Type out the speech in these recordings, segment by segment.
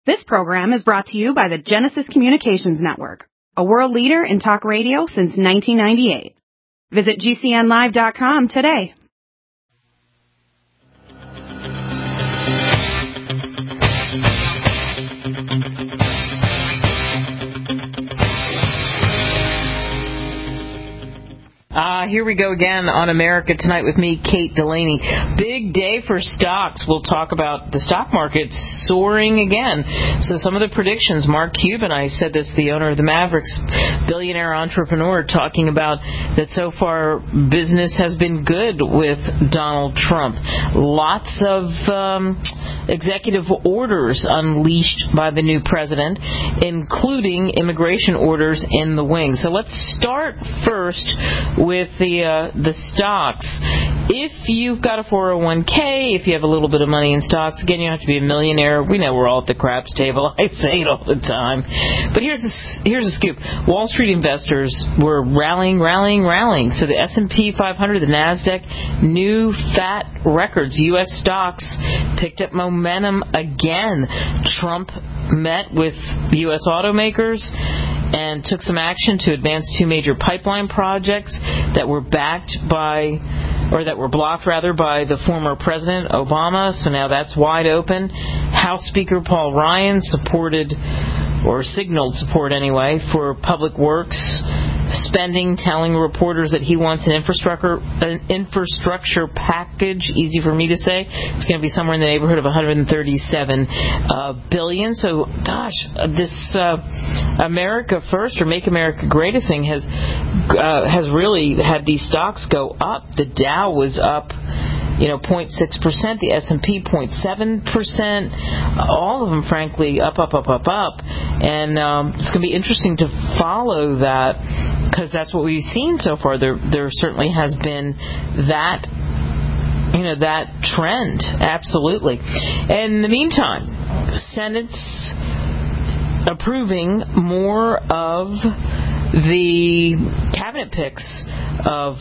This program is brought to you by the Genesis Communications Network, a world leader in talk radio since 1998. Visit GCNlive.com today. Here we go again on America Tonight with me, Kate Delaney. Big day for stocks. We'll talk about the stock market soaring again. So some of the predictions, Mark Cuban, I said this, the owner of the Mavericks, billionaire entrepreneur, talking about that so far business has been good with Donald Trump. Lots of executive orders unleashed by the new president, including immigration orders in the wings. So let's start first with the stocks. If you've got a 401k, if you have a little bit of money in stocks, again, you don't have to be a millionaire. We know we're all at the craps table. I say it all the time. But here's a scoop. Wall Street investors were rallying. So the S&P 500, the NASDAQ, new fat records. U.S. stocks picked up momentum again. Trump met with U.S. automakers and took some action to advance two major pipeline projects that were blocked by the former President Obama. So now that's wide open. House Speaker Paul Ryan signaled support anyway for public works spending, telling reporters that he wants an infrastructure package, easy for me to say. It's going to be somewhere in the neighborhood of $137 billion. So, gosh, this America First or Make America Great thing has really had these stocks go up. The Dow was up 0.6%, the S&P 0.7%, all of them, frankly, up. And it's going to be interesting to follow that because that's what we've seen so far. There certainly has been that trend, absolutely. And in the meantime, Senate's approving more of the cabinet picks of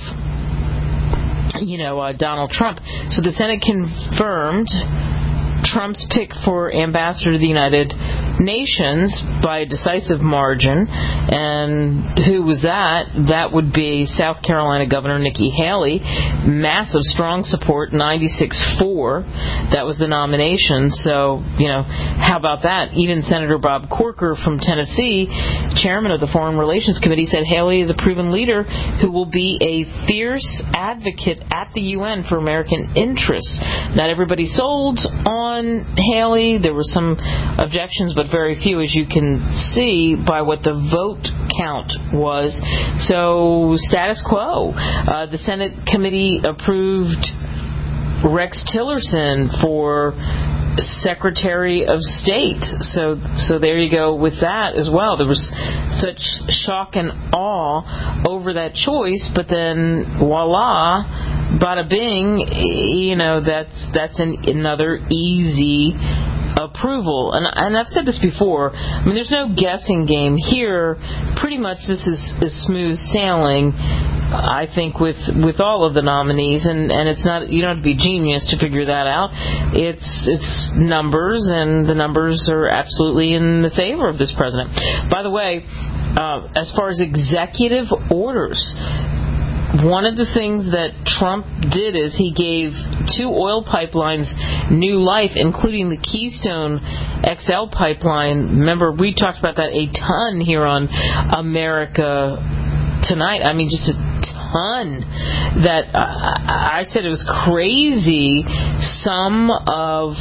Donald Trump. So the Senate confirmed Trump's pick for ambassador to the United Nations by a decisive margin. And who was that? That would be South Carolina Governor Nikki Haley. Massive, strong support, 96-4. That was the nomination. So, how about that? Even Senator Bob Corker from Tennessee, chairman of the Foreign Relations Committee, said Haley is a proven leader who will be a fierce advocate at the UN for American interests. Not everybody sold on Haley. There were some objections, but very few, as you can see by what the vote count was. So, status quo. The Senate committee approved Rex Tillerson for Secretary of State. So there you go with that as well. There was such shock and awe over that choice, but then voila, bada bing, that's another easy approval. And I've said this before. I mean, there's no guessing game here. Pretty much this is smooth sailing, I think, with all of the nominees, and it's not, you don't have to be genius to figure that out. It's numbers, and the numbers are absolutely in the favor of this president. By the way, as far as executive orders, one of the things that Trump did is he gave two oil pipelines new life, including the Keystone XL pipeline. Remember, we talked about that a ton here on America Tonight. I mean, just a ton. That I said it was crazy, some of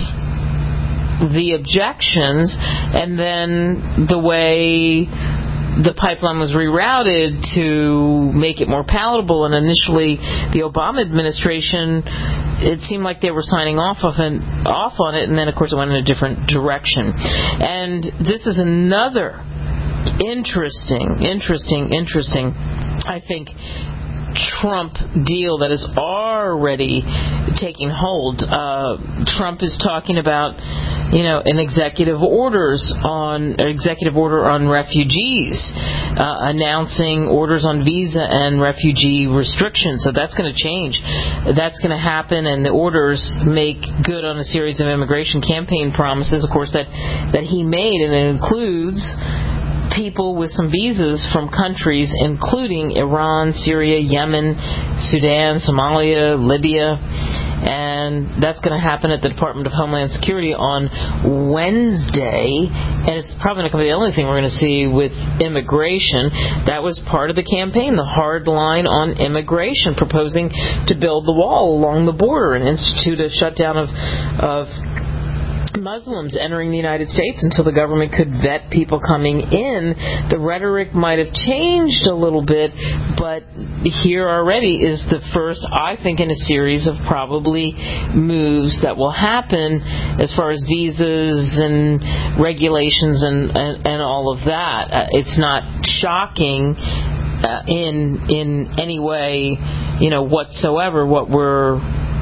the objections, and then the way the pipeline was rerouted to make it more palatable. And initially, the Obama administration, it seemed like they were signing off on it, and then, of course, it went in a different direction. And this is another interesting, I think, Trump deal that is already taking hold. Trump is talking about, an executive order on refugees, announcing orders on visa and refugee restrictions. So that's going to change. That's going to happen, and the orders make good on a series of immigration campaign promises, of course, that he made, and it includes people with some visas from countries including Iran, Syria, Yemen, Sudan, Somalia, Libya, and that's going to happen at the Department of Homeland Security on Wednesday, and it's probably not going to be the only thing we're going to see with immigration. That was part of the campaign, the hard line on immigration, proposing to build the wall along the border and institute a shutdown of Muslims entering the United States until the government could vet people coming in. The rhetoric might have changed a little bit, but here already is the first, I think, in a series of probably moves that will happen as far as visas and regulations and all of that. It's not shocking in any way, whatsoever what we're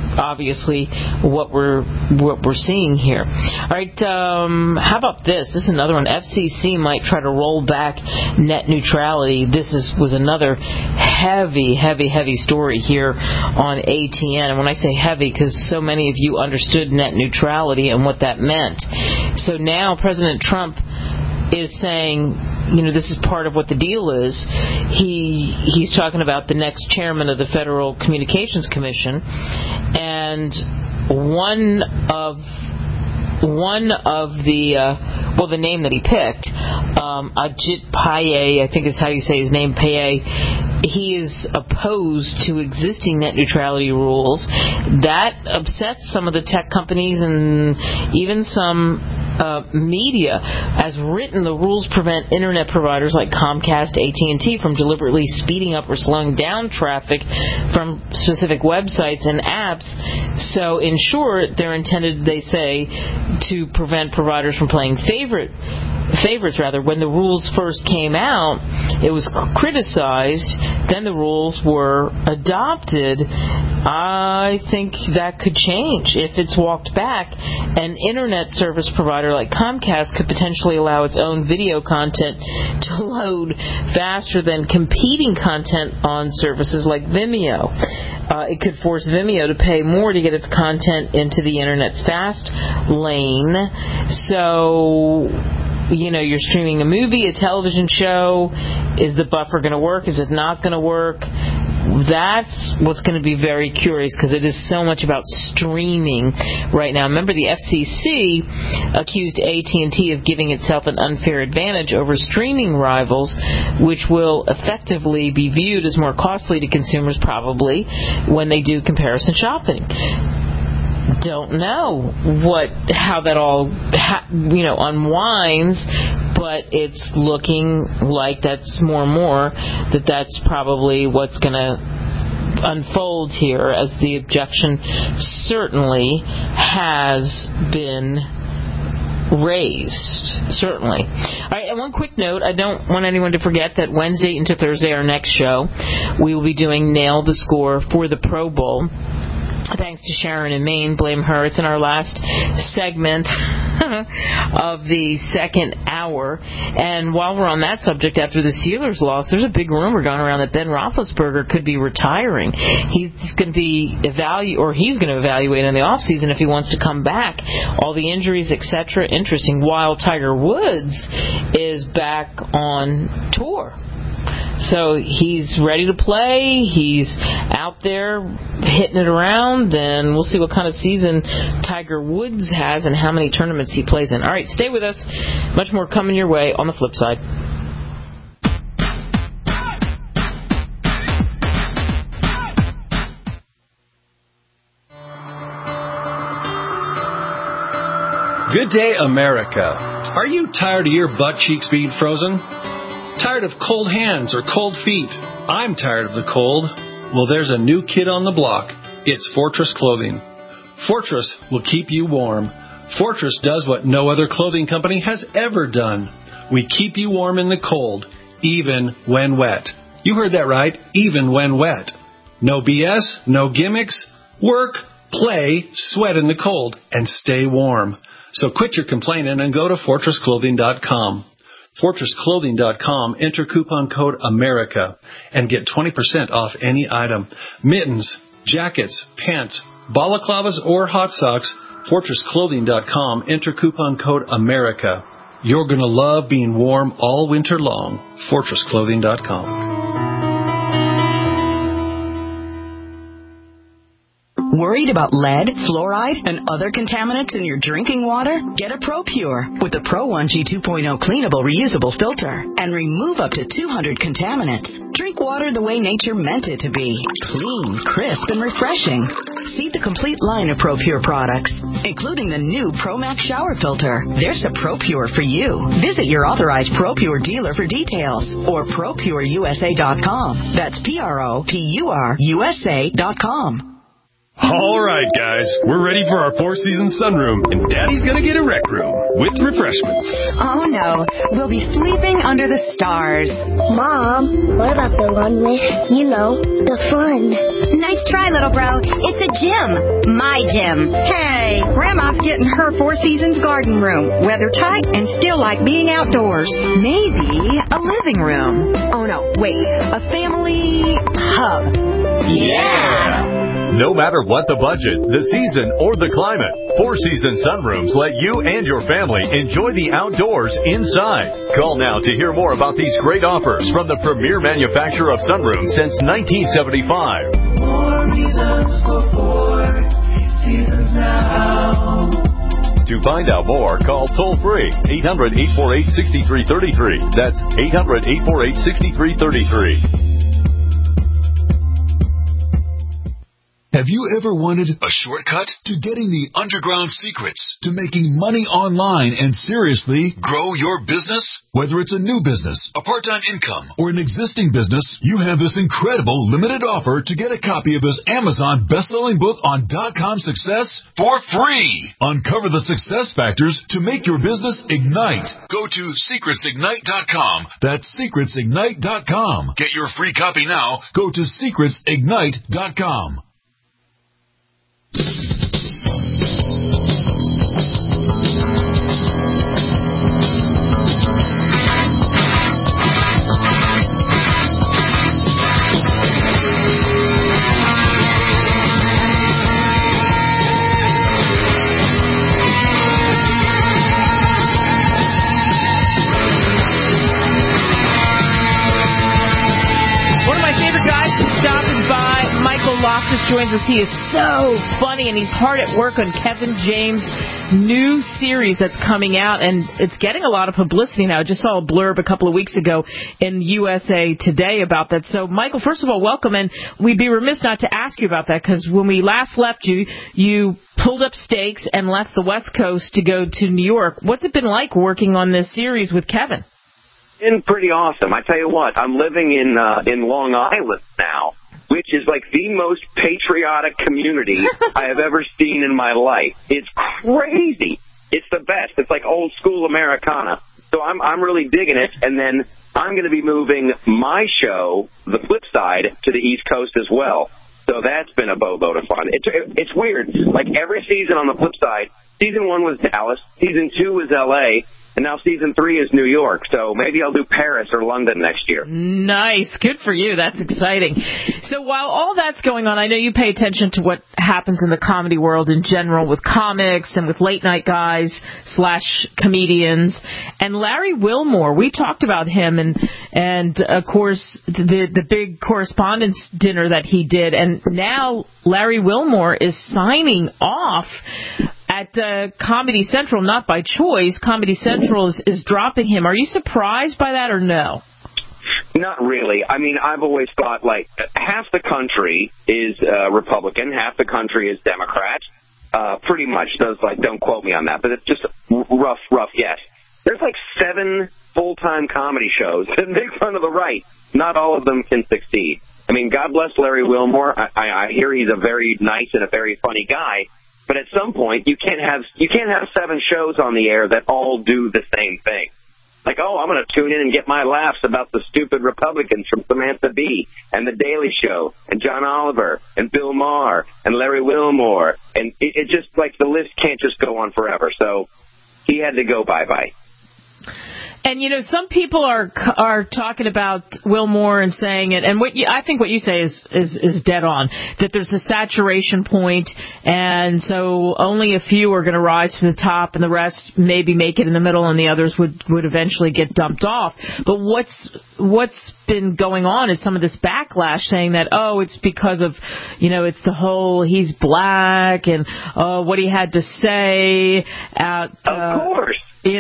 seeing here. All right, how about this? This is another one. FCC might try to roll back net neutrality. This was another heavy story here on ATN. And when I say heavy, because so many of you understood net neutrality and what that meant. So now President Trump is saying, this is part of what the deal is. He's talking about the next chairman of the Federal Communications Commission, and one of the name that he picked, Ajit Pai, I think is how you say his name, Pai, he is opposed to existing net neutrality rules. That upsets some of the tech companies and even some media. As written, the rules prevent internet providers like Comcast, AT&T from deliberately speeding up or slowing down traffic from specific websites and apps. So in short, they're intended, they say, to prevent providers from playing favorites. When the rules first came out, it was criticized. Then the rules were adopted. I think that could change if it's walked back. An internet service provider like Comcast could potentially allow its own video content to load faster than competing content on services like Vimeo. It could force Vimeo to pay more to get its content into the internet's fast lane. So, you're streaming a movie, a television show. Is the buffer going to work? Is it not going to work? That's what's going to be very curious, because it is so much about streaming right now. Remember, the FCC accused AT&T of giving itself an unfair advantage over streaming rivals, which will effectively be viewed as more costly to consumers probably when they do comparison shopping. Don't know how that all unwinds, but it's looking like that's more and more that's probably what's going to unfold here, as the objection certainly has been raised. Certainly. All right, and one quick note, I don't want anyone to forget that Wednesday into Thursday, our next show, we will be doing Nail the Score for the Pro Bowl. Thanks to Sharon in Maine. Blame her. It's in our last segment of the second hour. And while we're on that subject, after the Steelers loss, there's a big rumor going around that Ben Roethlisberger could be retiring. He's going to evaluate in the offseason if he wants to come back. All the injuries, etc. Interesting. While Tiger Woods is back on tour. So he's ready to play. He's out there hitting it around, and we'll see what kind of season Tiger Woods has and how many tournaments he plays in. All right, stay with us. Much more coming your way on the flip side. Good day, America. Are you tired of your butt cheeks being frozen? Tired of cold hands or cold feet? I'm tired of the cold. Well, there's a new kid on the block. It's Fortress Clothing. Fortress will keep you warm. Fortress does what no other clothing company has ever done. We keep you warm in the cold, even when wet. You heard that right, even when wet. No BS, no gimmicks. Work, play, sweat in the cold, and stay warm. So quit your complaining and go to FortressClothing.com. FortressClothing.com, enter coupon code AMERICA and get 20% off any item. Mittens, jackets, pants, balaclavas, or hot socks. FortressClothing.com, enter coupon code AMERICA. You're going to love being warm all winter long. FortressClothing.com. Worried about lead, fluoride, and other contaminants in your drinking water? Get a ProPure with the Pro-1G 2.0 cleanable reusable filter and remove up to 200 contaminants. Drink water the way nature meant it to be. Clean, crisp, and refreshing. See the complete line of ProPure products, including the new ProMax shower filter. There's a ProPure for you. Visit your authorized ProPure dealer for details or ProPureUSA.com. That's ProPureUSA.com. All right, guys, we're ready for our Four Seasons sunroom, and Daddy's gonna get a rec room with refreshments. Oh, no. We'll be sleeping under the stars. Mom, what about the one with, the fun? Nice try, little bro. It's a gym. My gym. Hey, Grandma's getting her Four Seasons garden room. Weather tight and still like being outdoors. Maybe a living room. Oh, no, wait. A family hub. Yeah! No matter what the budget, the season, or the climate, Four Seasons sunrooms let you and your family enjoy the outdoors inside. Call now to hear more about these great offers from the premier manufacturer of sunrooms since 1975. More reasons for Four Seasons now. To find out more, call toll-free 800-848-6333. That's 800-848-6333. Have you ever wanted a shortcut to getting the underground secrets to making money online and seriously grow your business? Whether it's a new business, a part-time income, or an existing business, you have this incredible limited offer to get a copy of this Amazon best-selling book on .com success for free. Uncover the success factors to make your business ignite. Go to secretsignite.com. That's secretsignite.com. Get your free copy now. Go to secretsignite.com. Joins us. He is so funny, and he's hard at work on Kevin James' new series that's coming out, and it's getting a lot of publicity now. I just saw a blurb a couple of weeks ago in USA Today about that. So, Michael, first of all, welcome, and we'd be remiss not to ask you about that, because when we last left you, you pulled up stakes and left the West Coast to go to New York. What's it been like working on this series with Kevin? Been pretty awesome. I tell you what, I'm living in Long Island now, which is like the most patriotic community I have ever seen in my life. It's crazy. It's the best. It's like old school Americana. So I'm really digging it. And then I'm going to be moving my show, The Flip Side, to the East Coast as well. So that's been a boatload of fun. It's weird. Like every season on The Flip Side, season 1 was Dallas, season 2 was L.A., and now season 3 is New York, so maybe I'll do Paris or London next year. Nice. Good for you. That's exciting. So while all that's going on, I know you pay attention to what happens in the comedy world in general with comics and with late-night guys / comedians. And Larry Wilmore, we talked about him and of course, the big correspondence dinner that he did. And now Larry Wilmore is signing off at Comedy Central, not by choice. Comedy Central is dropping him. Are you surprised by that or no? Not really. I mean, I've always thought, like, half the country is Republican, half the country is Democrat. Pretty much. Don't quote me on that, but it's just rough guess. There's like 7 full-time comedy shows that make fun of the right. Not all of them can succeed. I mean, God bless Larry Wilmore. I hear he's a very nice and a very funny guy. But at some point, you can't have 7 shows on the air that all do the same thing. Like, oh, I'm going to tune in and get my laughs about the stupid Republicans from Samantha Bee and The Daily Show and John Oliver and Bill Maher and Larry Wilmore. And it just, like, the list can't just go on forever. So he had to go bye-bye. And, some people are talking about Wilmore and saying it, and I think what you say is dead on, that there's a saturation point, and so only a few are going to rise to the top, and the rest maybe make it in the middle, and the others would eventually get dumped off. But what's been going on is some of this backlash saying that, it's because of, it's the whole he's black and what he had to say at... Of course.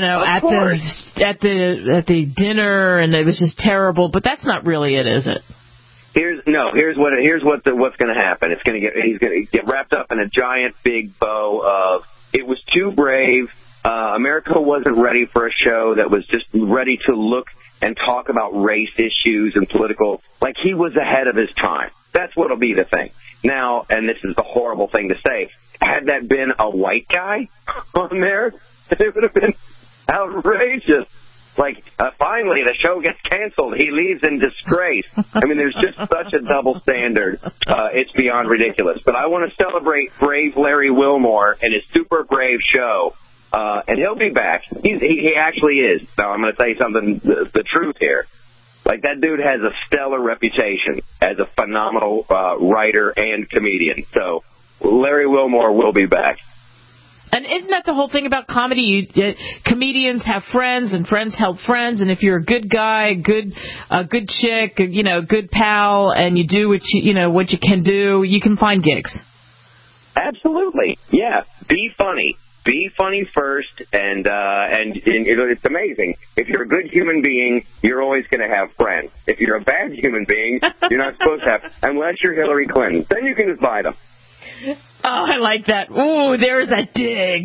At the dinner, and it was just terrible. But that's not really it, is it? Here's what's going to happen. He's going to get wrapped up in a giant big bow of it was too brave. America wasn't ready for a show that was just ready to look and talk about race issues and political. Like, he was ahead of his time. That's what'll be the thing. Now, and this is the horrible thing to say, had that been a white guy on there, it would have been outrageous. Like, finally, the show gets canceled. He leaves in disgrace. I mean, there's just such a double standard. It's beyond ridiculous. But I want to celebrate brave Larry Wilmore and his super brave show. And he'll be back. He actually is. Now, I'm going to tell you something, the truth here. Like, that dude has a stellar reputation as a phenomenal writer and comedian. So Larry Wilmore will be back. And isn't that the whole thing about comedy? Comedians have friends, and friends help friends. And if you're a good guy, a good chick, good pal, and you do what you can do, you can find gigs. Absolutely, yeah. Be funny. Be funny first, and it's amazing. If you're a good human being, you're always going to have friends. If you're a bad human being, you're not supposed to have, unless you're Hillary Clinton. Then you can just buy them. Oh, I like that. Ooh, there's a dig.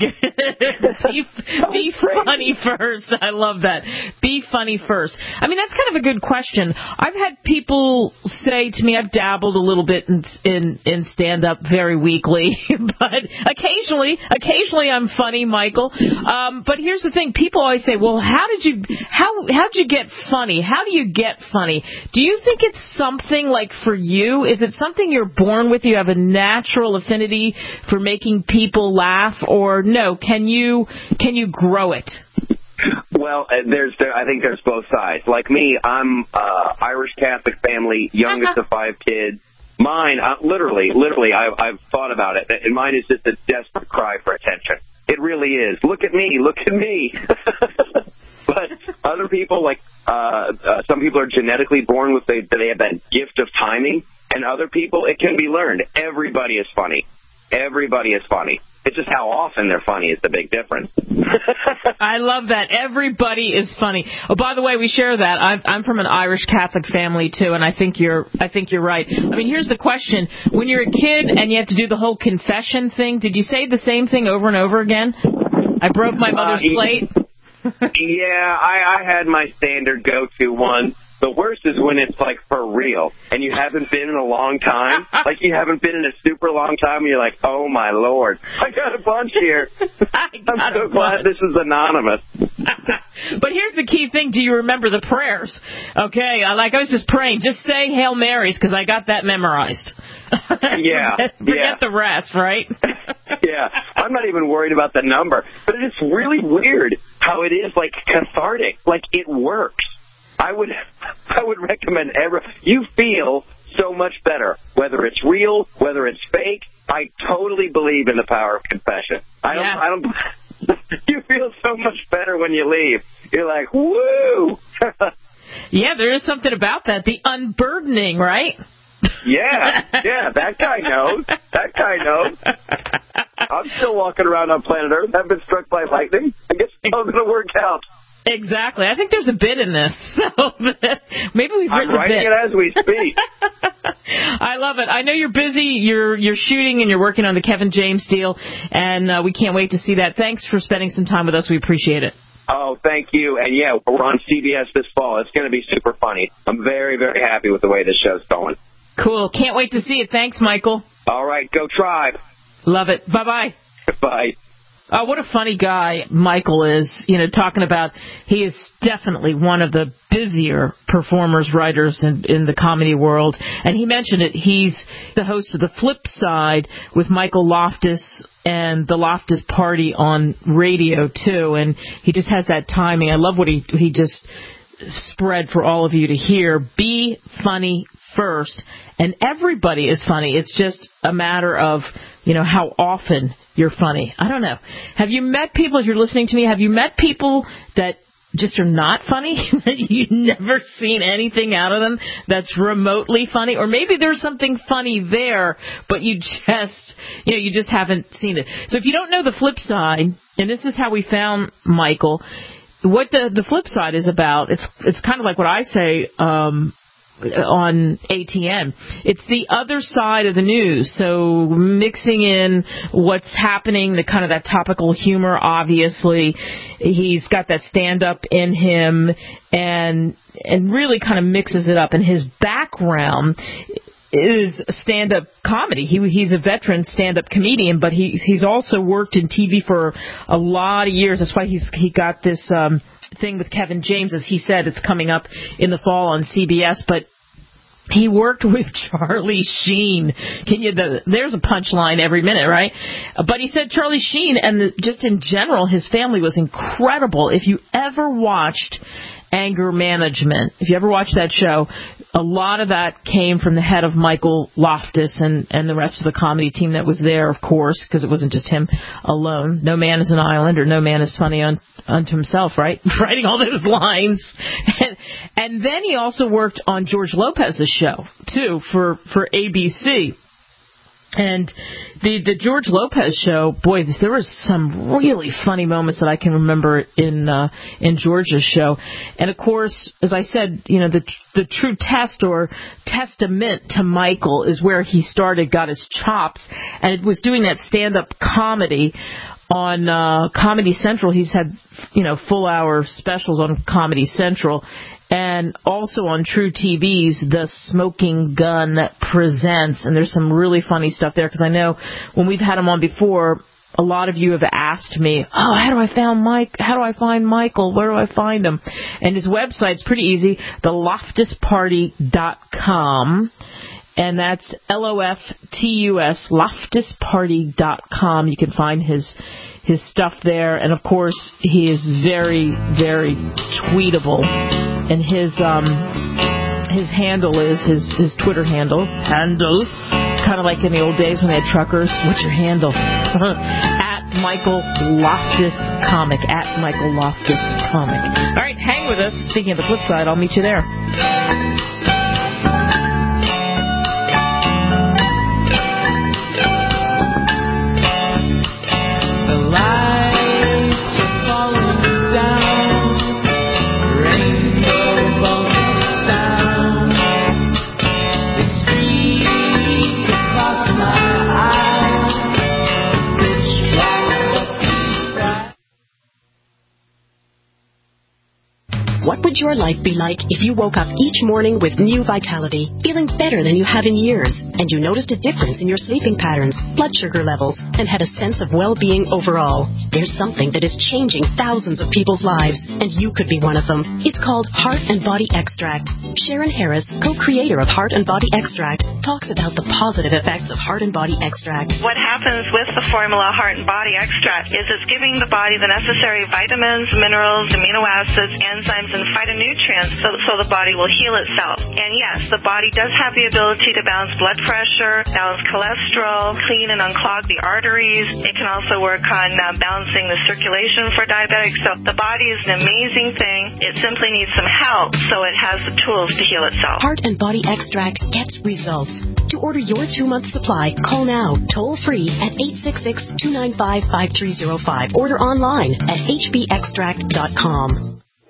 Be funny first. I love that. Be funny first. I mean, that's kind of a good question. I've had people say to me, I've dabbled a little bit in stand-up very weakly, but occasionally I'm funny, Michael. But here's the thing. People always say, well, how'd you get funny? How do you get funny? Do you think it's something like for you? Is it something you're born with? You have a natural affinity for making people laugh, or no? Can you grow it? Well, I think there's both sides. Like me, I'm Irish Catholic family, youngest of 5 kids. Mine, literally, I've thought about it, and mine is just a desperate cry for attention. It really is. Look at me. But other people, like some people are genetically born with they have that gift of timing, and other people, it can be learned. Everybody is funny. Everybody is funny. It's just how often they're funny is the big difference. I love that. Everybody is funny. Oh, by the way, we share that. I'm from an Irish Catholic family too, and I think you're right. I mean, here's the question: when you're a kid and you have to do the whole confession thing, did you say the same thing over and over again? I broke my mother's plate. Yeah, I had my standard go-to one. The worst is when it's, like, for real, and you haven't been in a long time. Like, you haven't been in a super long time, and you're like, oh, my Lord, I got a bunch here. I'm so glad this is anonymous. But here's the key thing. Do you remember the prayers? Okay, I was just praying. Just say Hail Marys, because I got that memorized. Yeah. Forget the rest, right? Yeah. I'm not even worried about the number. But it's really weird how it is, like, cathartic. Like, it works. I would recommend you feel so much better, whether it's real, whether it's fake. I totally believe in the power of confession. I don't you feel so much better when you leave. You're like, woo! Yeah, there is something about that. The unburdening, right? Yeah, that guy knows. I'm still walking around on planet Earth. I've been struck by lightning. I guess it's all going to work out. Exactly. I think there's a bit in this. So maybe we've written I'm writing a bit. it as we speak. I love it. I know you're busy. You're shooting and you're working on the Kevin James deal, and we can't wait to see that. Thanks for spending some time with us. We appreciate it. Oh, thank you. And, yeah, we're on CBS this fall. It's going to be super funny. I'm very, very happy with the way this show's going. Cool. Can't wait to see it. Thanks, Michael. All right. Go Tribe. Love it. Bye-bye. Bye. What a funny guy Michael is, talking about he is definitely one of the busier performers, writers in the comedy world. And he mentioned it. He's the host of The Flip Side with Michael Loftus and the Loftus Party on radio, too. And he just has that timing. I love what he just spread for all of you to hear. Be funny first. And everybody is funny. It's just a matter of, how often you're funny. I don't know. Have you met people, if you're listening to me, have you met people that just are not funny? You've never seen anything out of them that's remotely funny? Or maybe there's something funny there, but you just haven't seen it. So if you don't know The Flip Side, and this is how we found Michael, what the Flip Side is about, it's kind of like what I say on ATN. It's the other side of the news. So mixing in what's happening, the kind of that topical humor, obviously. He's got that stand-up in him and really kind of mixes it up. And his background is stand-up comedy. He's a veteran stand-up comedian, but he's also worked in TV for a lot of years. That's why he got this thing with Kevin James, as he said, it's coming up in the fall on CBS, but he worked with Charlie Sheen. There's a punchline every minute, right? But he said Charlie Sheen, and just in general, his family was incredible. If you ever watched Anger Management, if you ever watched that show, a lot of that came from the head of Michael Loftus and the rest of the comedy team that was there, of course, because it wasn't just him alone. No man is an island, or no man is funny unto himself, right? Writing all those lines. And then he also worked on George Lopez's show, too, for ABC. And the George Lopez show, boy, there was some really funny moments that I can remember in George's show. And of course, as I said, the true test or testament to Michael is where he started, got his chops, and it was doing that stand-up comedy on Comedy Central. He's had, full hour specials on Comedy Central. And also on True TV's The Smoking Gun Presents. And there's some really funny stuff there, because I know when we've had him on before, a lot of you have asked me, how do I find Michael? Where do I find him? And his website's pretty easy, theloftusparty.com. And that's LOFTUS, loftusparty.com. You can find his stuff there. And, of course, he is very, very tweetable. And his handle is, his Twitter handle, kind of like in the old days when they had truckers. What's your handle? At Michael Loftus Comic. At Michael Loftus Comic. All right, hang with us. Speaking of The Flip Side, I'll meet you there. What would your life be like if you woke up each morning with new vitality, feeling better than you have in years, and you noticed a difference in your sleeping patterns, blood sugar levels, and had a sense of well-being overall? There's something that is changing thousands of people's lives, and you could be one of them. It's called Heart and Body Extract. Sharon Harris, co-creator of Heart and Body Extract, talks about the positive effects of Heart and Body Extract. What happens with the formula Heart and Body Extract is it's giving the body the necessary vitamins, minerals, amino acids, enzymes, and phytonutrients so the body will heal itself. And yes, the body does have the ability to balance blood pressure, balance cholesterol, clean and unclog the arteries. It can also work on balancing the circulation for diabetics. So the body is an amazing thing. It simply needs some help so it has the tools to heal itself. Heart and Body Extract gets results. To order your 2-month supply, call now, toll free at 866-295-5305. Order online at hbextract.com.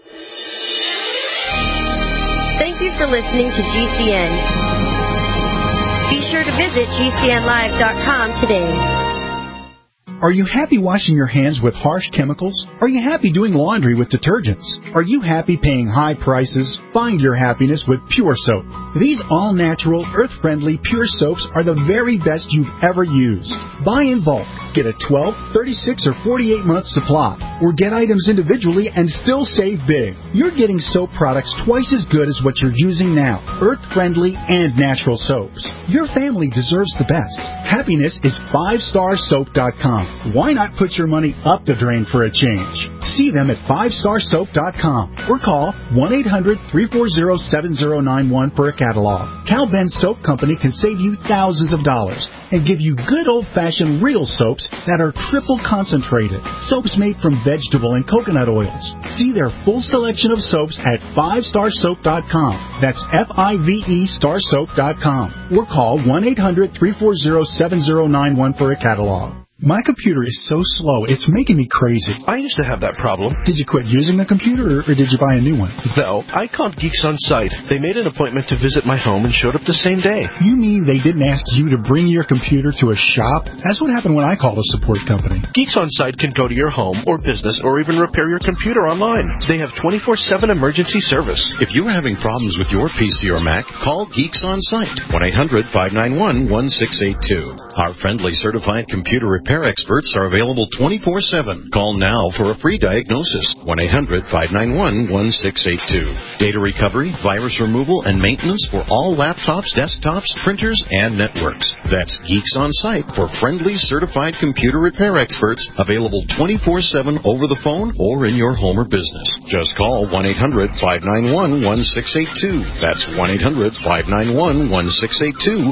Thank you for listening to GCN. Be sure to visit GCNlive.com today. Are you happy washing your hands with harsh chemicals? Are you happy doing laundry with detergents? Are you happy paying high prices? Find your happiness with Pure Soap. These all-natural, earth-friendly Pure Soaps are the very best you've ever used. Buy in bulk. Get a 12, 36, or 48-month supply. Or get items individually and still save big. You're getting soap products twice as good as what you're using now. Earth-friendly and natural soaps. Your family deserves the best. Happiness is 5starsoap.com. Why not put your money up the drain for a change? See them at 5starsoap.com or call 1-800-340-7091 for a catalog. Cal Ben Soap Company can save you thousands of dollars and give you good old-fashioned real soaps that are triple concentrated. Soaps made from vegetable and coconut oils. See their full selection of soaps at 5starsoap.com. That's F-I-V-E starsoap.com or call 1-800-340-7091 for a catalog. My computer is so slow, it's making me crazy. I used to have that problem. Did you quit using the computer, or did you buy a new one? No, I called Geeks On Site. They made an appointment to visit my home and showed up the same day. You mean they didn't ask you to bring your computer to a shop? That's what happened when I called a support company. Geeks On Site can go to your home or business or even repair your computer online. They have 24/7 emergency service. If you're having problems with your PC or Mac, call Geeks On Site, 1-800-591-1682. Our friendly certified computer repair experts are available 24/7. Call now for a free diagnosis. 1-800-591-1682. Data recovery, virus removal, and maintenance for all laptops, desktops, printers, and networks. That's Geeks On Site for friendly certified computer repair experts, available 24/7 over the phone or in your home or business. Just call 1-800-591-1682. That's 1-800-591-1682.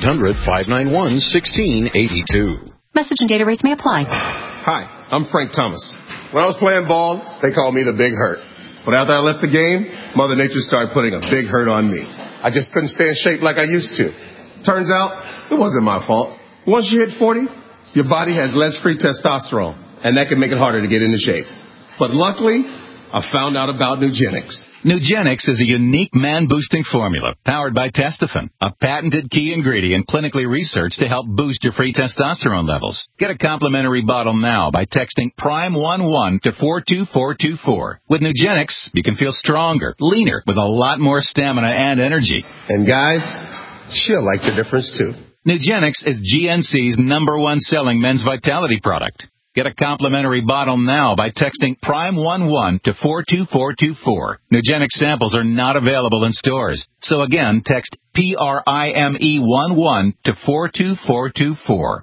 1-800-591-1682. Message and data rates may apply. Hi, I'm Frank Thomas. When I was playing ball, they called me the Big Hurt. But after I left the game, Mother Nature started putting a big hurt on me. I just couldn't stay in shape like I used to. Turns out, it wasn't my fault. Once you hit 40, your body has less free testosterone, and that can make it harder to get into shape. But luckily, I found out about Nugenix. Nugenix is a unique man-boosting formula powered by Testofen, a patented key ingredient clinically researched to help boost your free testosterone levels. Get a complimentary bottle now by texting PRIME11 to 42424. With Nugenix, you can feel stronger, leaner, with a lot more stamina and energy. And guys, she'll like the difference too. Nugenix is GNC's #1 selling men's vitality product. Get a complimentary bottle now by texting PRIME11 to 42424. Nugenix samples are not available in stores. So again, text PRIME11 to 42424.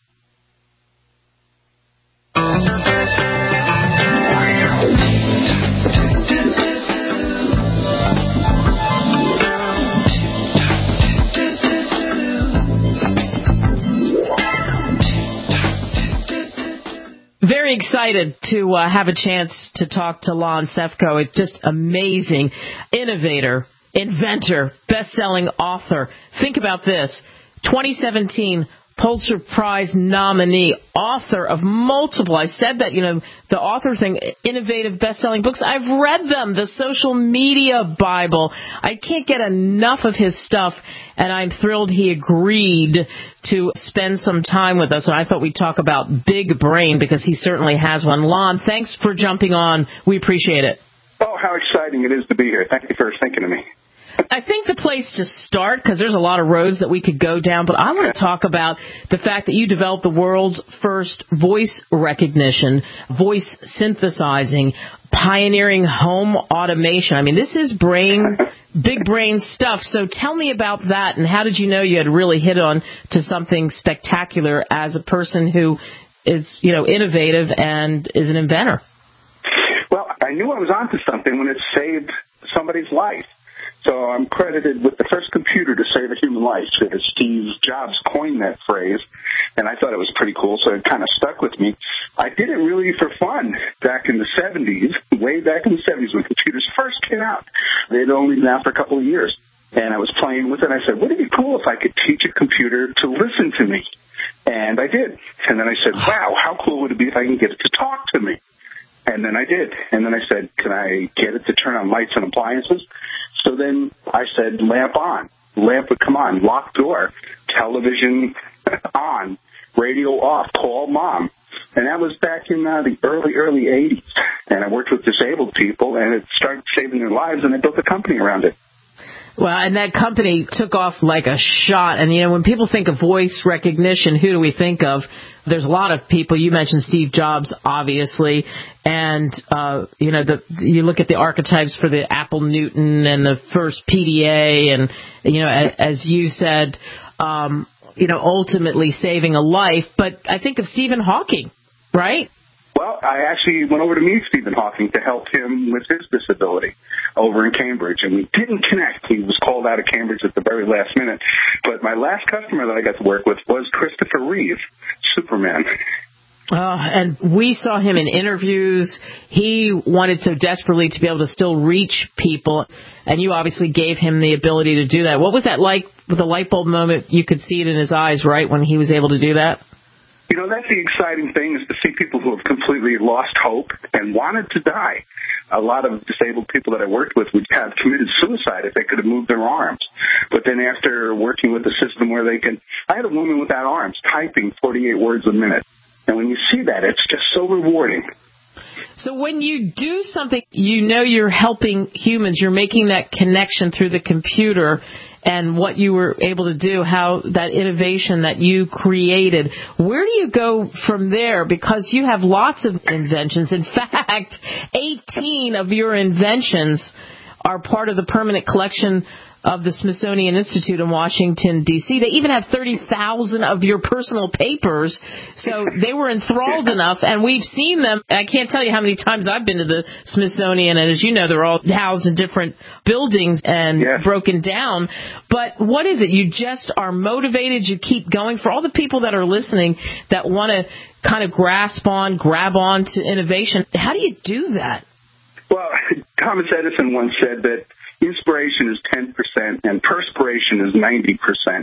Very excited to have a chance to talk to Lon Sefko. It's just amazing. Innovator, inventor, best-selling author. Think about this. 2017 Pulitzer Prize nominee, author of multiple, I said that, the author thing, innovative best-selling books. I've read them, the Social Media Bible. I can't get enough of his stuff, and I'm thrilled he agreed to spend some time with us. And I thought we'd talk about Big Brain, because he certainly has one. Lon, thanks for jumping on. We appreciate it. Oh, how exciting it is to be here. Thank you for thinking of me. I think the place to start, because there's a lot of roads that we could go down, but I want to talk about the fact that you developed the world's first voice recognition, voice synthesizing, pioneering home automation. I mean, this is big brain stuff. So tell me about that, and how did you know you had really hit on to something spectacular as a person who is, innovative and is an inventor? Well, I knew I was onto something when it saved somebody's life. So I'm credited with the first computer to save a human life. Steve Jobs coined that phrase, and I thought it was pretty cool, so it kind of stuck with me. I did it really for fun back in the 70s, way back in the 70s when computers first came out. They'd only been out for a couple of years, and I was playing with it, and I said, wouldn't it be cool if I could teach a computer to listen to me? And I did. And then I said, wow, how cool would it be if I can get it to talk to me? And then I did. And then I said, can I get it to turn on lights and appliances? So then I said, lamp on. Lamp would come on. Locked door. Television on. radio off, call mom. And that was back in the early 80s. And I worked with disabled people, and it started saving their lives, and I built a company around it. Well, and that company took off like a shot. And, when people think of voice recognition, who do we think of? There's a lot of people. You mentioned Steve Jobs, obviously. And, you look at the archetypes for the Apple Newton and the first PDA and, as you said, ultimately saving a life. But I think of Stephen Hawking, right? Well, I actually went over to meet Stephen Hawking to help him with his disability over in Cambridge, and we didn't connect. He was called out of Cambridge at the very last minute. But my last customer that I got to work with was Christopher Reeve, Superman. And we saw him in interviews. He wanted so desperately to be able to still reach people, and you obviously gave him the ability to do that. What was that like with the light bulb moment? You could see it in his eyes, right, when he was able to do that? That's the exciting thing, is to see people who have completely lost hope and wanted to die. A lot of disabled people that I worked with would have committed suicide if they could have moved their arms. But then after working with a system where I had a woman without arms typing 48 words a minute. And when you see that, it's just so rewarding. So when you do something, you're helping humans, you're making that connection through the computer and what you were able to do, how that innovation that you created. Where do you go from there? Because you have lots of inventions. In fact, 18 of your inventions are part of the permanent collection of the Smithsonian Institute in Washington, D.C. They even have 30,000 of your personal papers. So they were enthralled enough, and we've seen them. I can't tell you how many times I've been to the Smithsonian, and as you know, they're all housed in different buildings and broken down. But what is it? You just are motivated. You keep going. For all the people that are listening that want to kind of grab on to innovation, how do you do that? Well, Thomas Edison once said that inspiration is 10% and perspiration is 90%.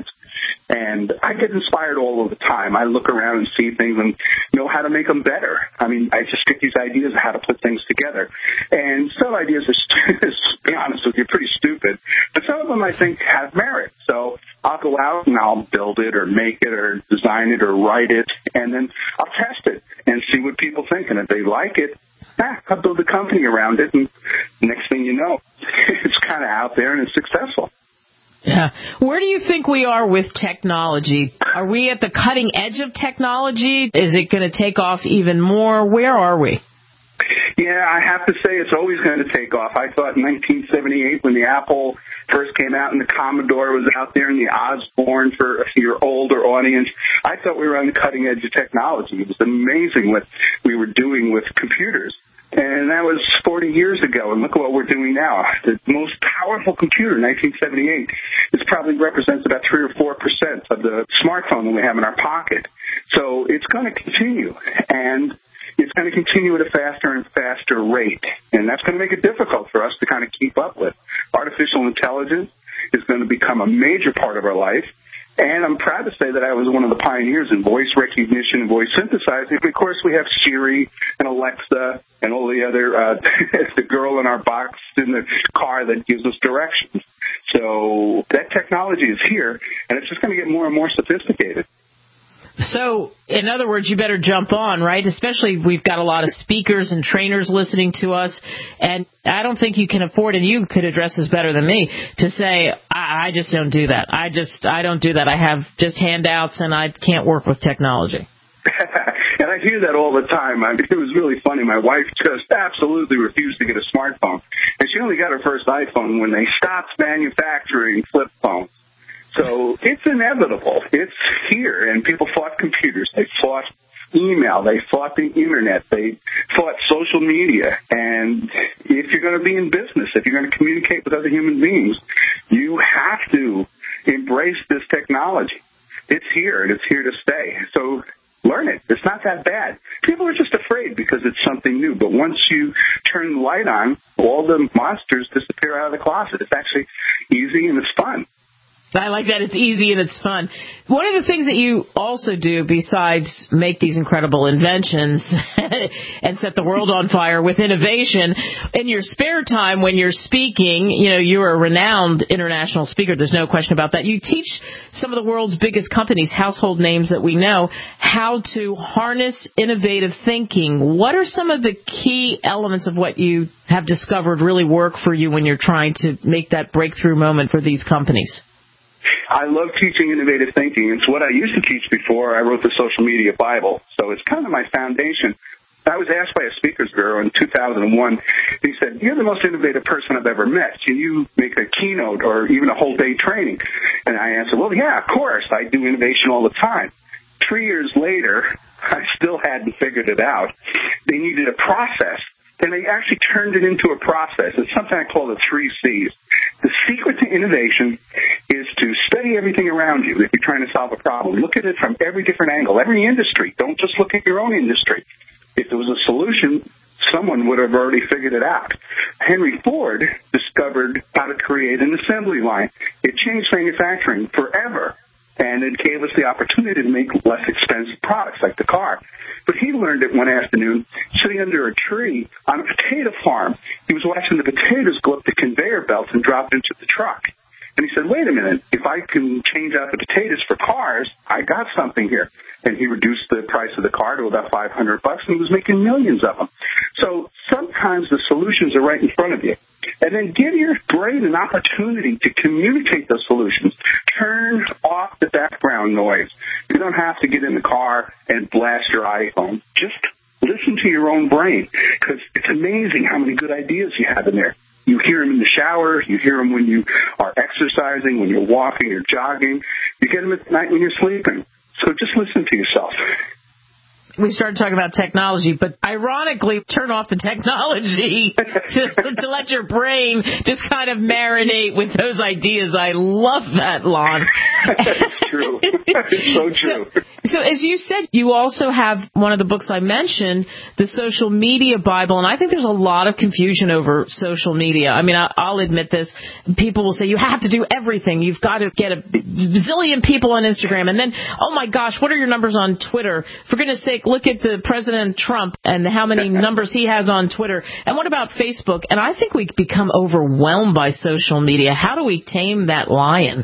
And I get inspired all of the time. I look around and see things and know how to make them better. I just get these ideas of how to put things together. And some ideas are, to be honest with you, pretty stupid. But some of them I think have merit. So I'll go out and I'll build it or make it or design it or write it. And then I'll test it and see what people think. And if they like it, I'll build a company around it, and next thing you know, it's kind of out there and it's successful. Yeah. Where do you think we are with technology? Are we at the cutting edge of technology? Is it going to take off even more? Where are we? Yeah, I have to say it's always going to take off. I thought in 1978 when the Apple first came out and the Commodore was out there and the Osborne for your older audience, I thought we were on the cutting edge of technology. It was amazing what we were doing with computers. And that was 40 years ago, and look at what we're doing now. The most powerful computer in 1978 probably represents about 3 or 4% of the smartphone that we have in our pocket. So it's going to continue, and it's going to continue at a faster and faster rate, and that's going to make it difficult for us to kind of keep up with. Artificial intelligence is going to become a major part of our life. And I'm proud to say that I was one of the pioneers in voice recognition and voice synthesizing. Of course, we have Siri and Alexa and all the other, the girl in our box in the car that gives us directions. So that technology is here, and it's just going to get more and more sophisticated. So, in other words, you better jump on, right? Especially we've got a lot of speakers and trainers listening to us, and I don't think you can afford, and you could address this better than me, to say, I just don't do that. I don't do that. I have just handouts, and I can't work with technology. And I hear that all the time. It was really funny. My wife just absolutely refused to get a smartphone, and she only got her first iPhone when they stopped manufacturing flip phones. So it's inevitable. It's here, and people fought computers. They fought email. They fought the Internet. They fought social media. And if you're going to be in business, if you're going to communicate with other human beings, you have to embrace this technology. It's here, and it's here to stay. So learn it. It's not that bad. People are just afraid because it's something new. But once you turn the light on, all the monsters disappear out of the closet. It's actually easy and it's fun. I like that. It's easy and it's fun. One of the things that you also do besides make these incredible inventions and set the world on fire with innovation, in your spare time when you're speaking, you're a renowned international speaker. There's no question about that. You teach some of the world's biggest companies, household names that we know, how to harness innovative thinking. What are some of the key elements of what you have discovered really work for you when you're trying to make that breakthrough moment for these companies? I love teaching innovative thinking. It's what I used to teach before I wrote the Social Media Bible, so it's kind of my foundation. I was asked by a speakers bureau in 2001, he said, "You're the most innovative person I've ever met. Can you make a keynote or even a whole day training?" And I answered, "Well, yeah, of course. I do innovation all the time." 3 years later, I still hadn't figured it out. They needed a process. And they actually turned it into a process. It's something I call the 3 C's. The secret to innovation is to study everything around you. If you're trying to solve a problem, look at it from every different angle, every industry. Don't just look at your own industry. If there was a solution, someone would have already figured it out. Henry Ford discovered how to create an assembly line. It changed manufacturing forever. And it gave us the opportunity to make less expensive products like the car. But he learned it one afternoon sitting under a tree on a potato farm. He was watching the potatoes go up the conveyor belt and drop into the truck. And he said, "Wait a minute, if I can change out the potatoes for cars, I got something here." And he reduced the price of the car to about $500, and he was making millions of them. So sometimes the solutions are right in front of you. And then give your brain an opportunity to communicate those solutions. Turn off the background noise. You don't have to get in the car and blast your iPhone. Just listen to your own brain, because it's amazing how many good ideas you have in there. You hear them in the shower. You hear them when you are exercising, when you're walking or jogging. You get them at night when you're sleeping. So just listen to yourself. We started talking about technology, but ironically, turn off the technology to let your brain just kind of marinate with those ideas. I love that, Lon. That's true. It's so true. So as you said, you also have one of the books I mentioned, the Social Media Bible, and I think there's a lot of confusion over social media. I mean, I'll admit this. People will say, you have to do everything. You've got to get a zillion people on Instagram. And then, oh my gosh, what are your numbers on Twitter? For goodness sake, look at the President Trump and how many numbers he has on Twitter. And what about Facebook? And I think we become overwhelmed by social media. How do we tame that lion?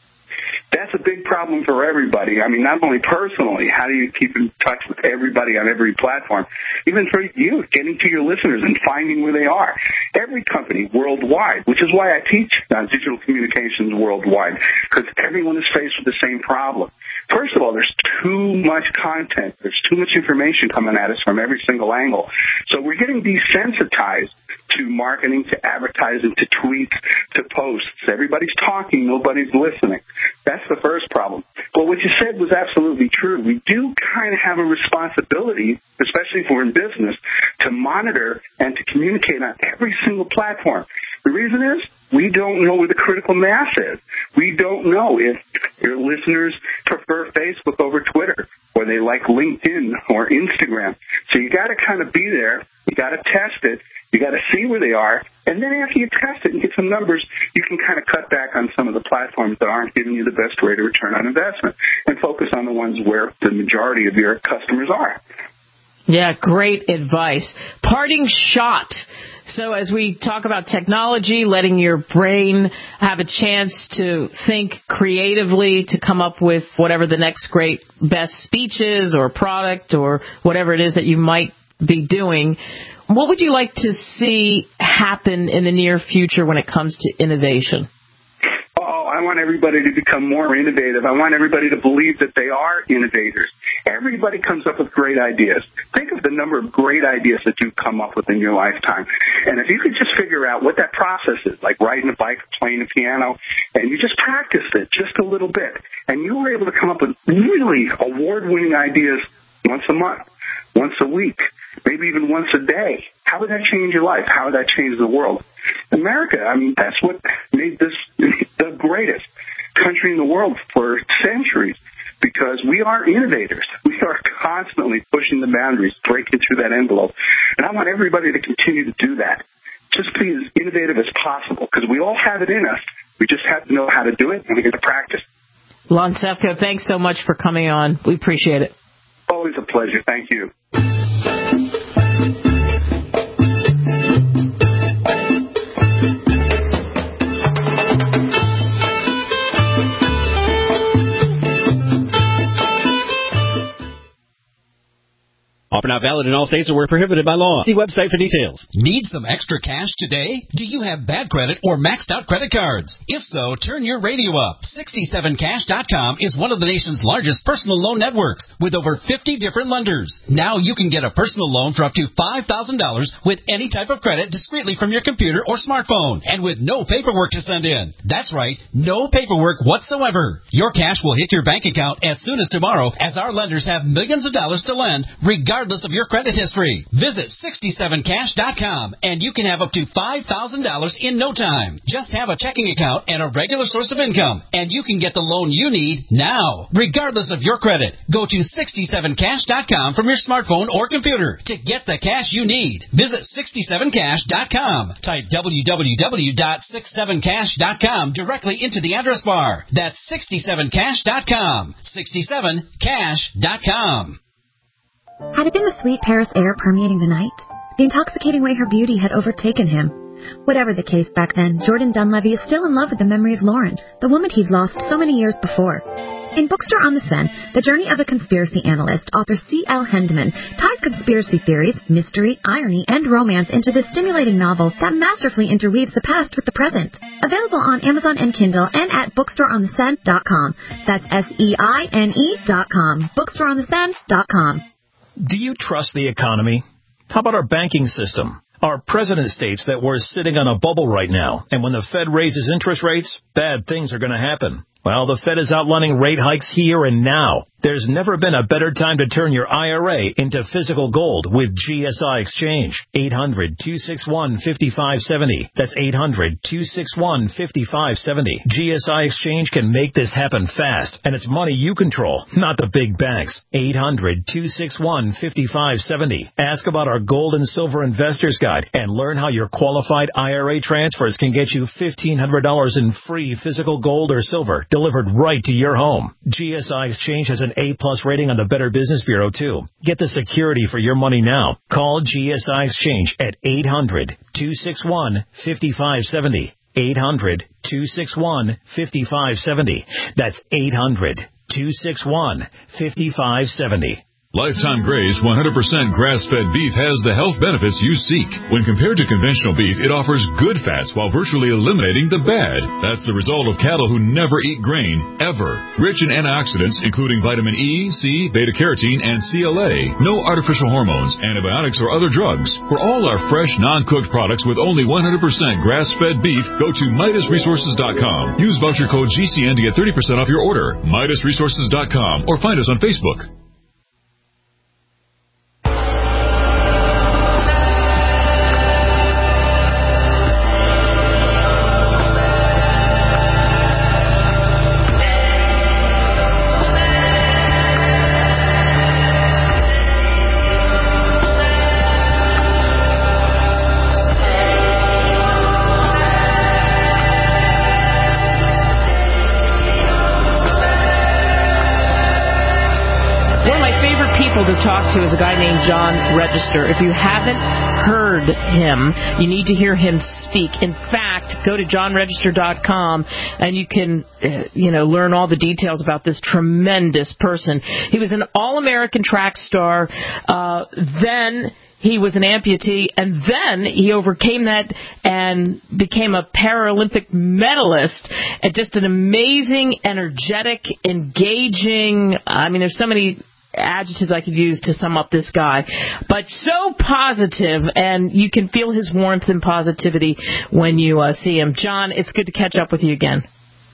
That's a big problem for everybody. I mean, not only personally, how do you keep in touch with everybody on every platform? Even for you, getting to your listeners and finding where they are. Every company worldwide, which is why I teach digital communications worldwide, because everyone is faced with the same problem. First of all, there's too much content. There's too much information coming at us from every single angle. So we're getting desensitized to marketing, to advertising, to tweets, to posts. Everybody's talking, nobody's listening. That's the first problem. But what you said was absolutely true. We do kind of have a responsibility, especially if we're in business, to monitor and to communicate on every single platform. The reason is we don't know where the critical mass is. We don't know if your listeners prefer Facebook over Twitter, or they like LinkedIn or Instagram. So you got to kind of be there. You got to test it. You got to see where they are. And then after you test it and get some numbers, you can kind of cut back on some of the platforms that aren't giving you the best rate of return on investment and focus on the ones where the majority of your customers are. Yeah, great advice. Parting shot. So as we talk about technology, letting your brain have a chance to think creatively, to come up with whatever the next great best speech is or product or whatever it is that you might be doing, what would you like to see happen in the near future when it comes to innovation? I want everybody to become more innovative. I want everybody to believe that they are innovators. Everybody comes up with great ideas. Think of the number of great ideas that you've come up with in your lifetime. And if you could just figure out what that process is, like riding a bike, playing a piano, and you just practiced it just a little bit, and you were able to come up with really award-winning ideas once a month, once a week, maybe even once a day. How would that change your life? How would that change the world? America, I mean, that's what made this the greatest country in the world for centuries, because we are innovators. We are constantly pushing the boundaries, breaking through that envelope. And I want everybody to continue to do that. Just be as innovative as possible, because we all have it in us. We just have to know how to do it, and we get to practice. Lon Sefko, thanks so much for coming on. We appreciate it. Always a pleasure. Thank you. Offer not valid in all states or were prohibited by law. See website for details. Need some extra cash today? Do you have bad credit or maxed out credit cards? If so, turn your radio up. 67cash.com is one of the nation's largest personal loan networks with over 50 different lenders. Now you can get a personal loan for up to $5,000 with any type of credit discreetly from your computer or smartphone and with no paperwork to send in. That's right, no paperwork whatsoever. Your cash will hit your bank account as soon as tomorrow, as our lenders have millions of dollars to lend regardless of your credit history. Visit 67cash.com and you can have up to $5,000 in no time. Just have a checking account and a regular source of income, and you can get the loan you need now, regardless of your credit. Go to 67cash.com from your smartphone or computer to get the cash you need. Visit 67cash.com. Type www.67cash.com directly into the address bar. That's 67cash.com. 67cash.com. Had it been the sweet Paris air permeating the night? The intoxicating way her beauty had overtaken him? Whatever the case back then, Jordan Dunleavy is still in love with the memory of Lauren, the woman he'd lost so many years before. In Bookstore on the Seine, The Journey of a Conspiracy Analyst, author C.L. Hendeman ties conspiracy theories, mystery, irony, and romance into this stimulating novel that masterfully interweaves the past with the present. Available on Amazon and Kindle and at bookstoreontheseine.com. That's SEINE.com. Bookstoreontheseine.com. Do you trust the economy? How about our banking system? Our president states that we're sitting on a bubble right now, and when the Fed raises interest rates, bad things are going to happen. Well, the Fed is outlining rate hikes here and now. There's never been a better time to turn your IRA into physical gold with GSI Exchange. 800-261-5570. That's 800-261-5570. GSI Exchange can make this happen fast, and it's money you control, not the big banks. 800-261-5570. Ask about our Gold and Silver Investors Guide and learn how your qualified IRA transfers can get you $1,500 in free physical gold or silver delivered right to your home. GSI Exchange has an A-plus rating on the Better Business Bureau, too. Get the security for your money now. Call GSI Exchange at 800-261-5570. 800-261-5570. That's 800-261-5570. Lifetime Gray's 100% grass-fed beef has the health benefits you seek. When compared to conventional beef, it offers good fats while virtually eliminating the bad. That's the result of cattle who never eat grain, ever. Rich in antioxidants, including vitamin E, C, beta-carotene, and CLA. No artificial hormones, antibiotics, or other drugs. For all our fresh, non-cooked products with only 100% grass-fed beef, go to MidasResources.com. Use voucher code GCN to get 30% off your order. MidasResources.com or find us on Facebook. To talk to is a guy named John Register. If you haven't heard him, you need to hear him speak. In fact, go to johnregister.com and you can, learn all the details about this tremendous person. He was an All-American track star. Then he was an amputee, and then he overcame that and became a Paralympic medalist. And just an amazing, energetic, engaging, there's so many adjectives I could use to sum up this guy, but so positive, and you can feel his warmth and positivity when you see him. John, it's good to catch up with you again.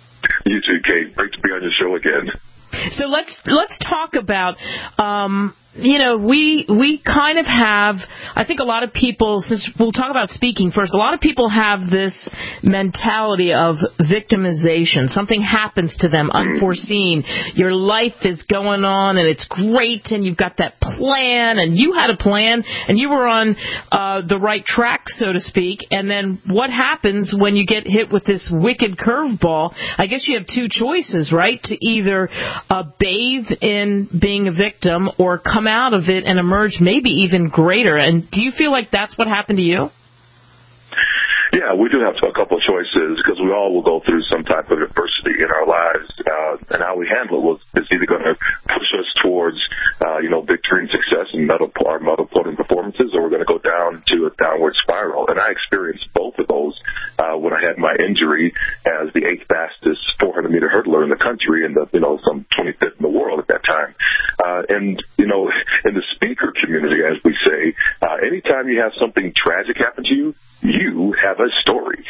You too, Kate. Great to be on your show again. So let's talk about we kind of have, I think a lot of people, since we'll talk about speaking first, a lot of people have this mentality of victimization. Something happens to them, unforeseen. Your life is going on and it's great and you've got that plan and you had a plan and you were on the right track, so to speak. And then what happens when you get hit with this wicked curveball? I guess you have two choices, right? To either bathe in being a victim or come out of it and emerge maybe even greater. And do you feel like that's what happened to you? Yeah, we do have a couple of choices because we all will go through some type of adversity in our lives, and how we handle it is either going to push us towards, victory and success and our medal-podium performances, or we're going to go down to a downward spiral. And I experienced both of those when I had my injury as the 8th fastest 400-meter hurdler in the country and some 25th in the world at that time. And in the speaker community, as we say, anytime you have something tragic happen to you, you have a story.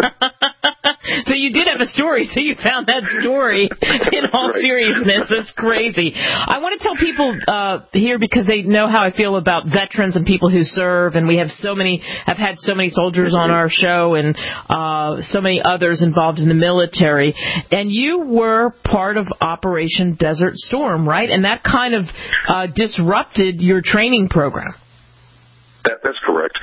So you did have a story, so you found that story in all seriousness. That's crazy. I want to tell people here, because they know how I feel about veterans and people who serve, and we have had so many soldiers on our show and so many others involved in the military. And you were part of Operation Desert Storm, right? And that kind of disrupted your training program. That's correct.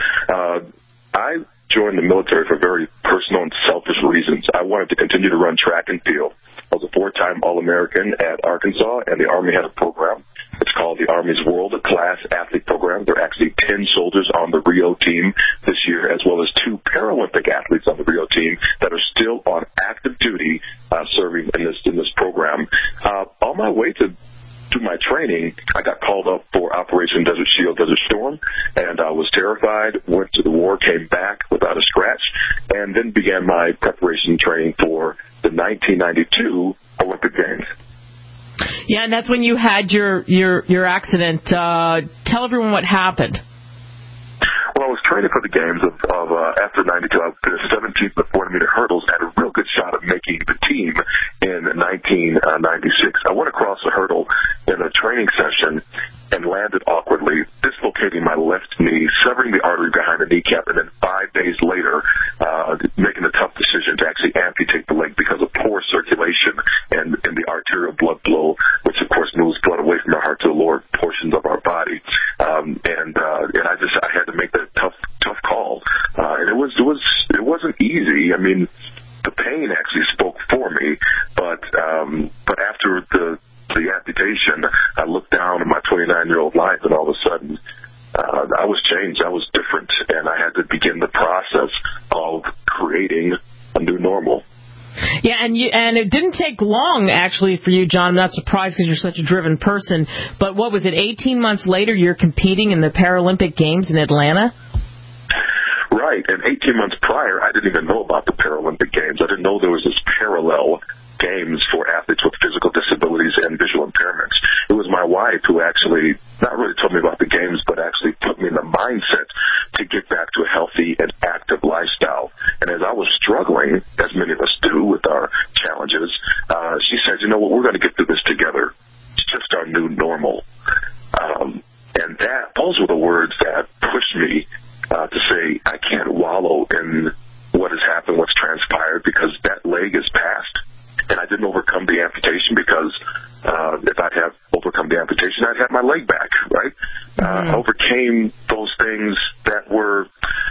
I joined the military for very personal and selfish reasons. I wanted to continue to run track and field. I was a 4-time All-American at Arkansas, and the Army had a program. It's called the Army's World Class Athlete Program. There are actually 10 soldiers on the Rio team this year, as well as 2 Paralympic athletes on the Rio team that are still on active duty serving in this program. On my way to my training, I got called up for Operation Desert Shield, Desert Storm, and I was terrified, went to the war, came back without a scratch, and then began my preparation training for the 1992 Olympic Games. Yeah, and that's when you had your accident. Tell everyone what happened. Well, I was training for the games after 92. I finished 17th in the 400-meter hurdles and had a real good shot at making the team in 1996. I went across the hurdle in a training session and landed awkwardly, dislocating my left knee, severing the artery behind the kneecap, and then 5 days later making a tough decision to actually amputate the leg because of poor circulation and the arterial blood flow, which of course moves blood away from our heart to the lower portions of our body. And I had to make that tough call, and it wasn't easy. I mean, the pain actually spoke for me, but after the amputation, I looked down at my 29-year-old life, and all of a sudden, I was changed. I was different, and I had to begin the process of creating a new normal. Yeah, and it didn't take long, actually, for you, John. I'm not surprised because you're such a driven person. But what was it, 18 months later, you're competing in the Paralympic Games in Atlanta? Right, and 18 months prior, I didn't even know about the Paralympic Games. I didn't know there was this parallel games for athletes with physical disabilities and visual impairments. It was my wife who actually not really told me about the games, but actually put me in the mindset to get back to a healthy and active lifestyle. And as I was struggling, as many of us do with our challenges, she said, you know what, we're going to get through this together. It's just our new normal. And those were the words that pushed me to say, I can't wallow in what has happened, what's transpired, because that leg is past. And I didn't overcome the amputation because if I'd have overcome the amputation, I'd have my leg back, right? I overcame those things that were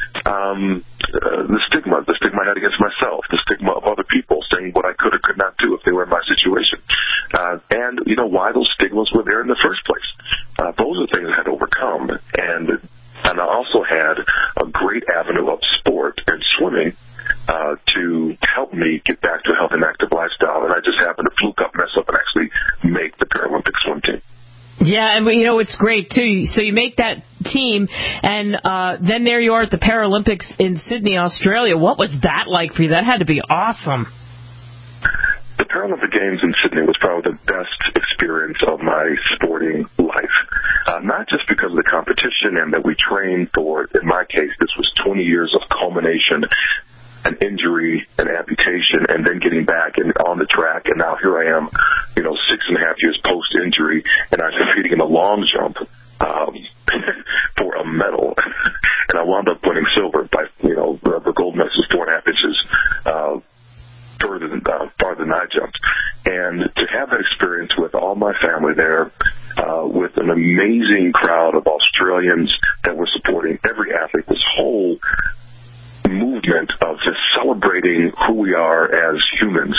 the stigma I had against myself, the stigma of other people saying what I could or could not do if they were in my situation. And you know why those stigmas were there in the first place. Those are things I had to overcome. And I also had a great avenue of sport and swimming to help me get back to a healthy and active lifestyle. And I just happened to fluke up, mess up, and actually make the Paralympic swim team. Yeah, and it's great, too. So you make that team, and then there you are at the Paralympics in Sydney, Australia. What was that like for you? That had to be awesome. The Paralympic Games in Sydney was probably the best experience of my sporting life. Not just because of the competition and that we trained for, in my case, this was 20 years of culmination, an injury, an amputation, and then getting back and on the track. And now here I am, 6.5 years post-injury, and I'm competing in the long jump. for a medal, and I wound up winning silver by, the gold medal was 4.5 inches farther than I jumped. And to have that experience with all my family there, with an amazing crowd of Australians that were supporting every athlete, this whole movement of just celebrating who we are as humans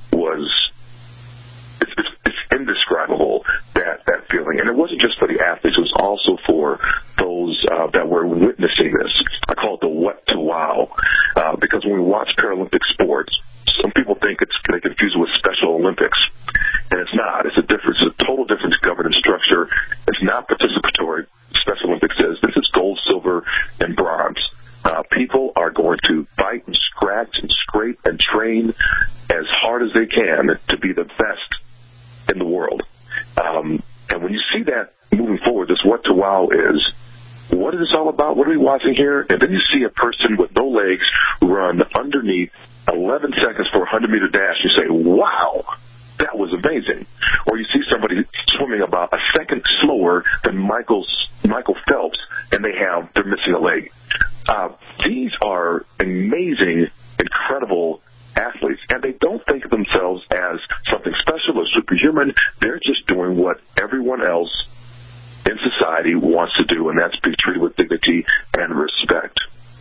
it's indescribable, that feeling. And it wasn't just for the athletes, it was also for those that were witnessing this. I call it the what to wow, because when we watch Paralympic sports, some people think they confuse it with Special Olympics, and it's not. It's a total different governance structure. It's not participatory. Special Olympics is. This is gold, silver, and bronze. People are going to fight and scratch and scrape and train as hard as they can to be the best in the world. And when you see that moving forward, this what to wow is, what is this all about? What are we watching here? And then you see a person with no legs run underneath 11 seconds for a 100-meter dash. You say, wow, that was amazing. Or you see somebody swimming about a second slower than Michael Phelps, and they're missing a leg. These are amazing, incredible athletes, and they don't think of themselves as something special or superhuman. They're just doing what everyone else in society wants to do, and that's be treated with dignity and respect.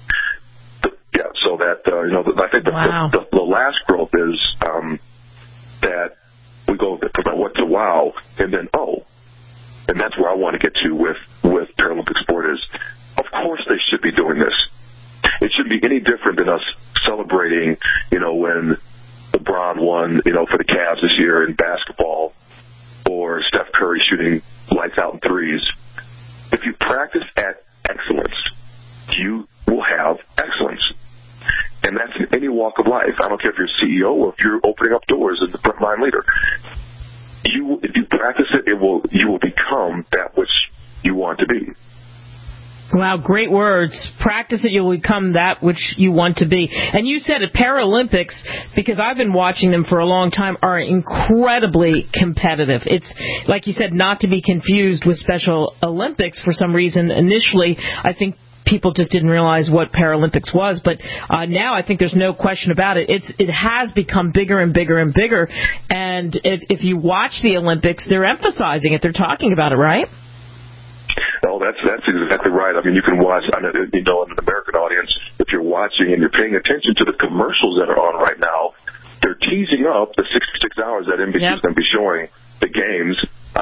So that, I think the last growth is that we go from what to wow, and then and that's where I want to get to with Paralympic sport is, of course they should be doing this. It shouldn't be any different than us celebrating, when LeBron won, for the Cavs this year in basketball, or Steph Curry shooting lights out in threes. If you practice at excellence, you will have excellence. And that's in any walk of life. I don't care if you're a CEO or if you're opening up doors as the frontline leader. If you practice it, you will become that which you want to be. Wow, great words. Practice it, you'll become that which you want to be. And you said at Paralympics, because I've been watching them for a long time, are incredibly competitive. It's, like you said, not to be confused with Special Olympics for some reason. Initially, I think people just didn't realize what Paralympics was, but now I think there's no question about it. It has become bigger and bigger and bigger, and if you watch the Olympics, they're emphasizing it. They're talking about it, right? Oh, that's exactly right. I mean, you can watch, in an American audience, if you're watching and you're paying attention to the commercials that are on right now, they're teasing up the 66 hours that NBC is going to be showing the games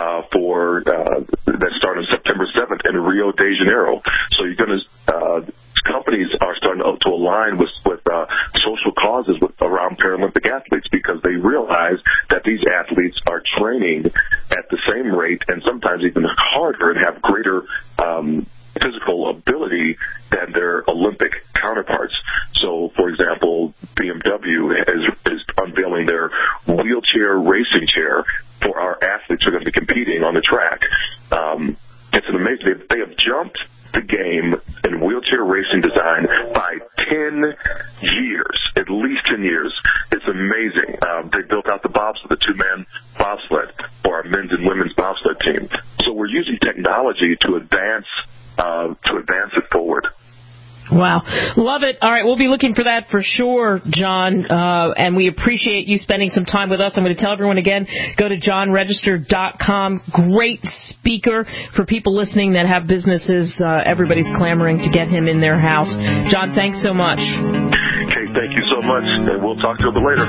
that start on September 7th in Rio de Janeiro. So you're going to companies are starting to align with social causes around Paralympic athletes, because they realize that these athletes are training at the same rate and sometimes even harder and have greater physical ability than their Olympic counterparts. So, for example, BMW is unveiling their wheelchair racing chair for our athletes who are going to be competing on the track. It's an amazing. They have jumped the game in wheelchair racing design by 10 years, at least 10 years. It's amazing. They built out the bobsled, the two-man bobsled for our men's and women's bobsled team. So we're using technology to advance it forward. Wow. Love it. All right, we'll be looking for that for sure, John, and we appreciate you spending some time with us. I'm going to tell everyone again, go to johnregister.com. Great speaker for people listening that have businesses. Everybody's clamoring to get him in their house. John, thanks so much. Okay, thank you so much, and we'll talk to you later.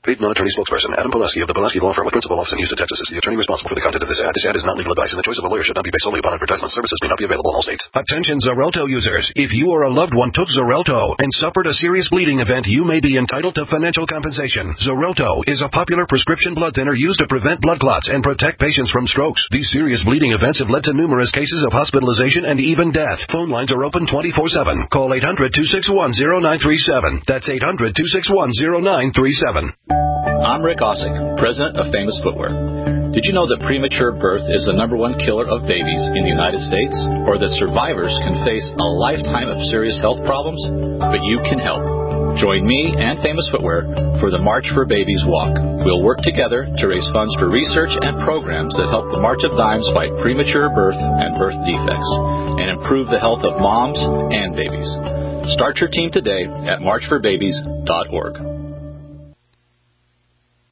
Paid non-attorney spokesperson Adam Pulaski of the Pulaski Law Firm with principal office in Houston, Texas is the attorney responsible for the content of this ad. This ad is not legal advice, and the choice of a lawyer should not be based solely upon advertisement. Services may not be available in all states. Attention Xarelto users. If you or a loved one took Xarelto and suffered a serious bleeding event, you may be entitled to financial compensation. Xarelto is a popular prescription blood thinner used to prevent blood clots and protect patients from strokes. These serious bleeding events have led to numerous cases of hospitalization and even death. Phone lines are open 24/7. Call 800-261-0937. That's 800-261-0937. I'm Rick Ossick, president of Famous Footwear. Did you know that premature birth is the #1 killer of babies in the United States? Or that survivors can face a lifetime of serious health problems? But you can help. Join me and Famous Footwear for the March for Babies walk. We'll work together to raise funds for research and programs that help the March of Dimes fight premature birth and birth defects and improve the health of moms and babies. Start your team today at marchforbabies.org.